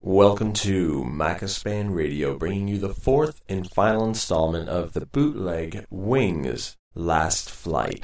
Welcome to Macaspan Radio, bringing you the fourth and final installment of the bootleg Wings Last Flight.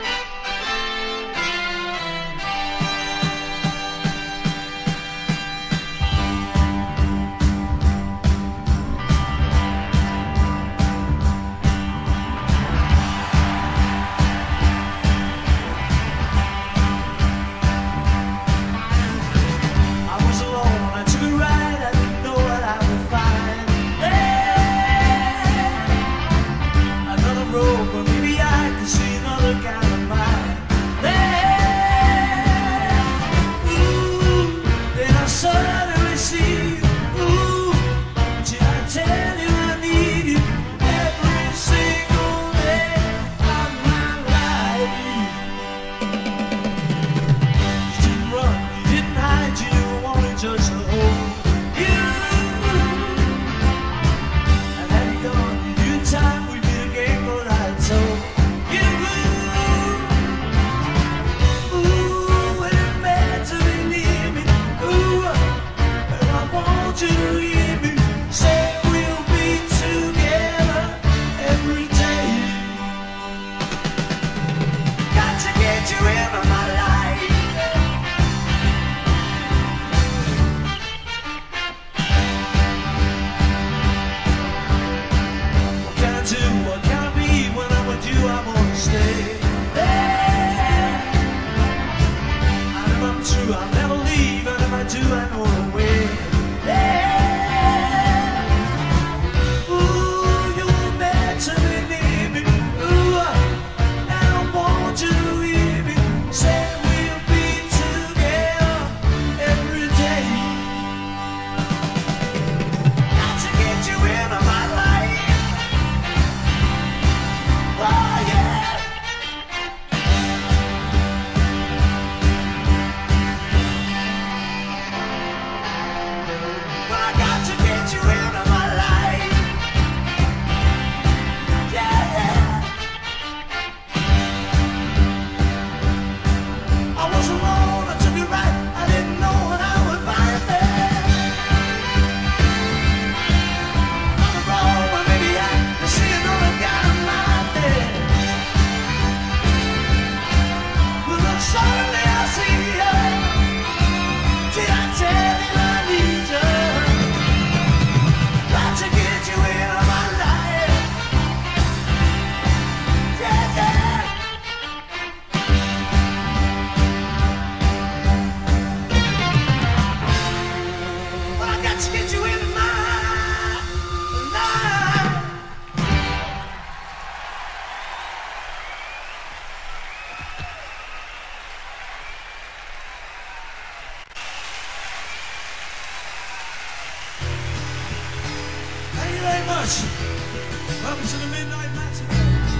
Welcome to the Midnight Matinee.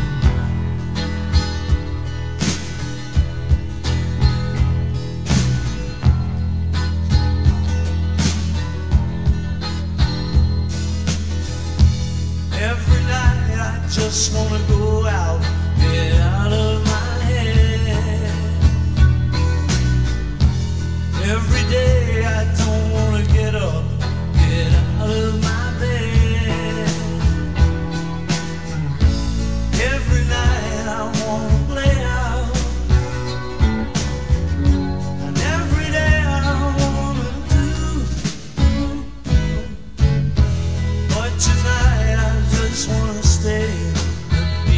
Every night I just wanna go out, get out of my head. Every day I don't wanna get up, get out of my bed. Every night I wanna play out, and every day I wanna do. But tonight I just wanna stay and be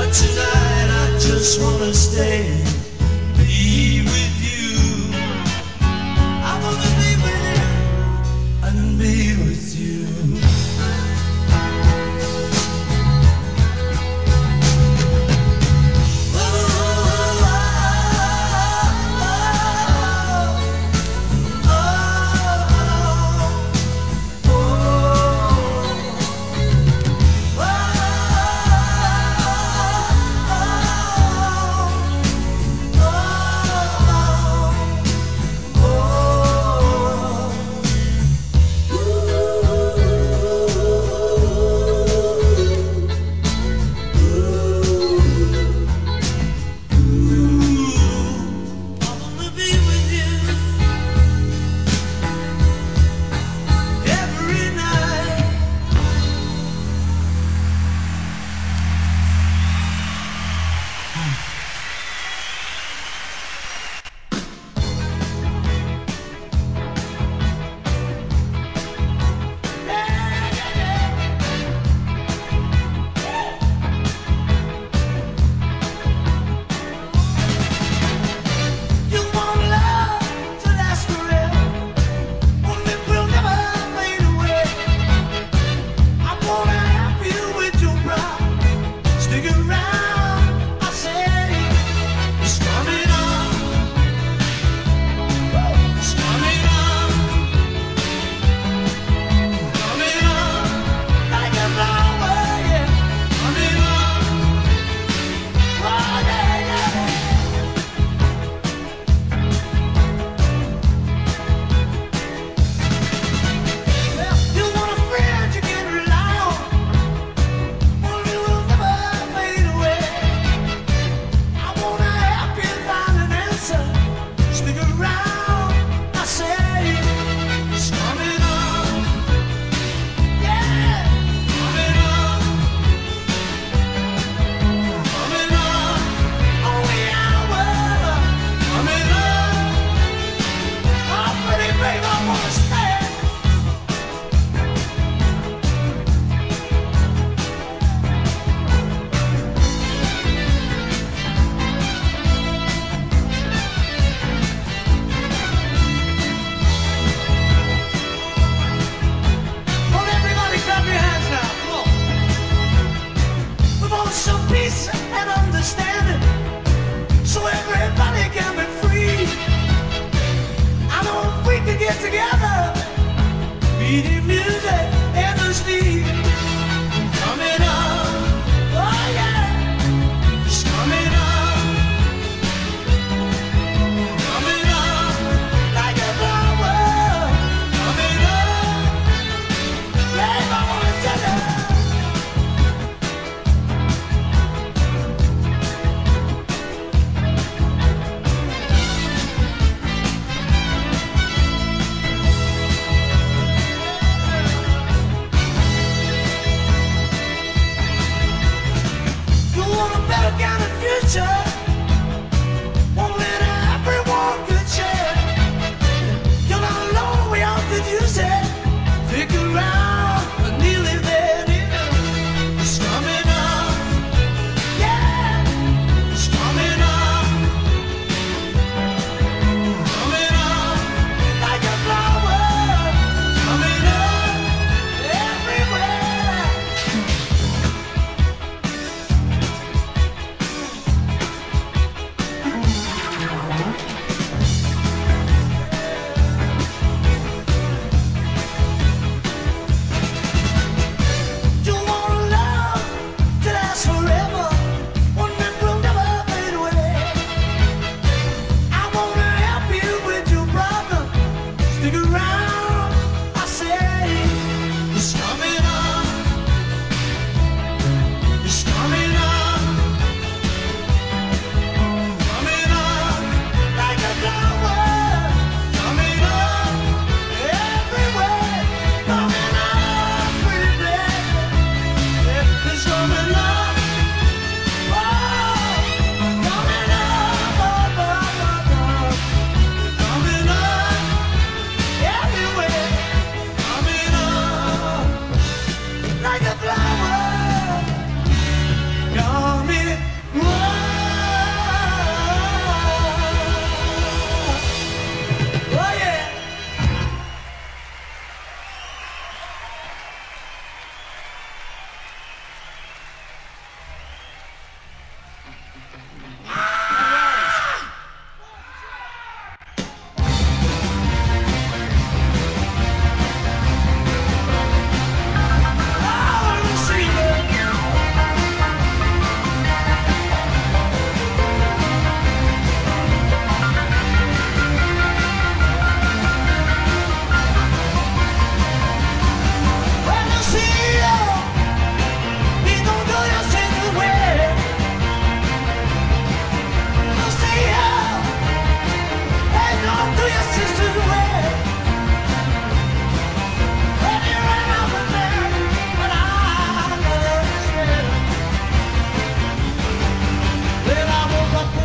tonight I just wanna stay, be with you. I wanna be with you and be with you.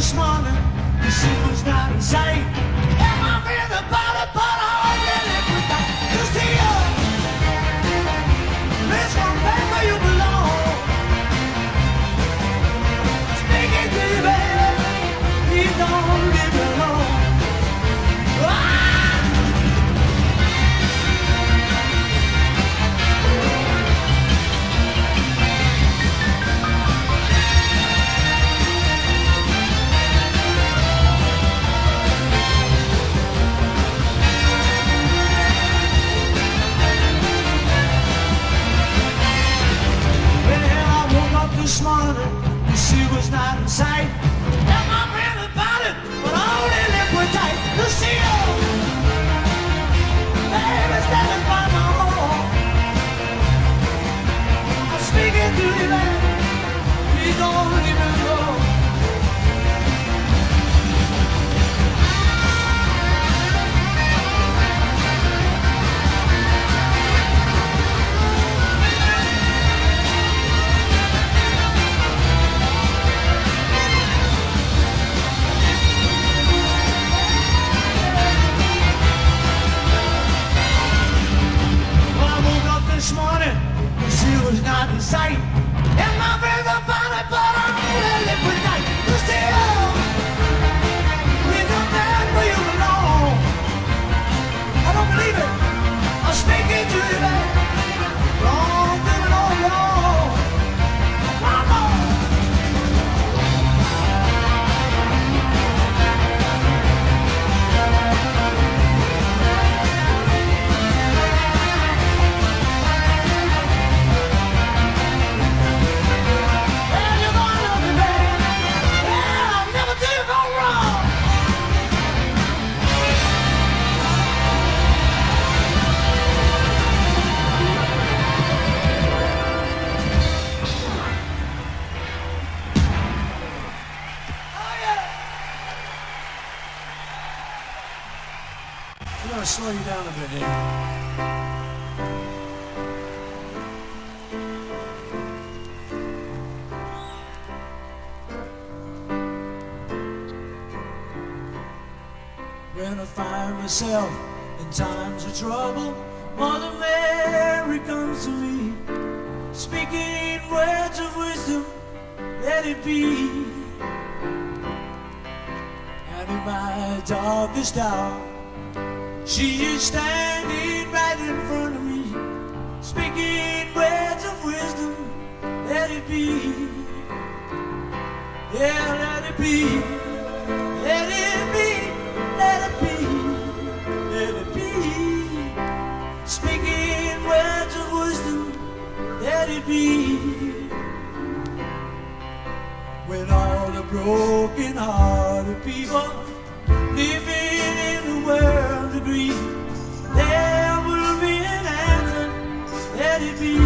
this morning, the sea was not in sight. And my fears about it, but I only live with that. You see, let's come back where you belong. Speaking to you, baby, please don't leave me alone. This morning, the sea was not in sight. Got my brain about it, but only liquid tight. The sea, baby, standing by my home. I'm speaking to you, baby. Please don't leave me alone. This morning, the sea was not in sight. And my friends are about it, but I only live with night. You see, please don't stand where you belong. I don't believe it. I'm speaking to you, baby. Wrong, doing all wrong. Come on. Slow you down a bit here. When I find myself in times of trouble, Mother Mary comes to me, speaking words of wisdom, let it be. And in my darkest hour, she is standing right in front of me, speaking words of wisdom, let it be. Yeah, let it be. Let it be. Let it be. Let it be. Speaking words of wisdom, let it be. When all the broken-hearted people living in the world agree, there will be an answer, let it be.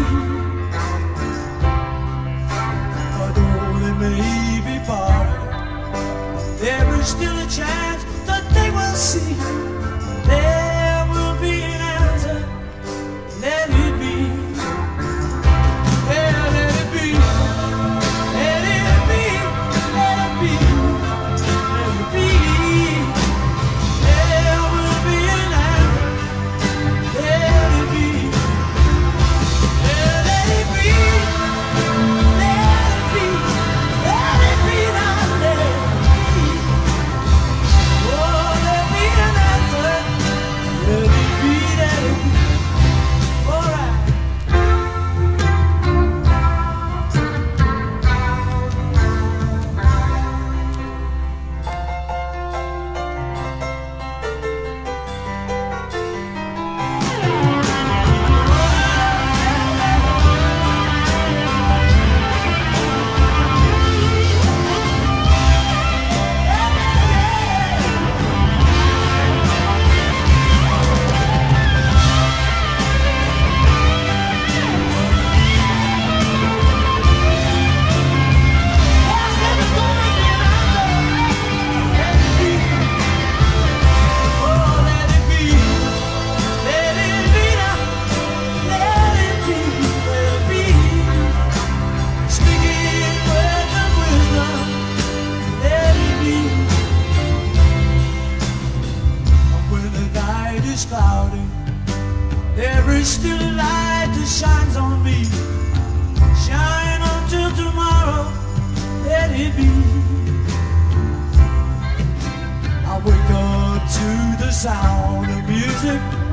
For though they may be parted, there is still a chance that they will see. There will be an answer, let it be. Yeah, let it be. Let it be. Let it be. Let it be. There will be an answer, let it be. Yeah, let it be. Let it be. Let it be now, let it be. Oh, there'll be an answer. still a light that shines on me. Shine until tomorrow, let it be. I wake up to the sound of music.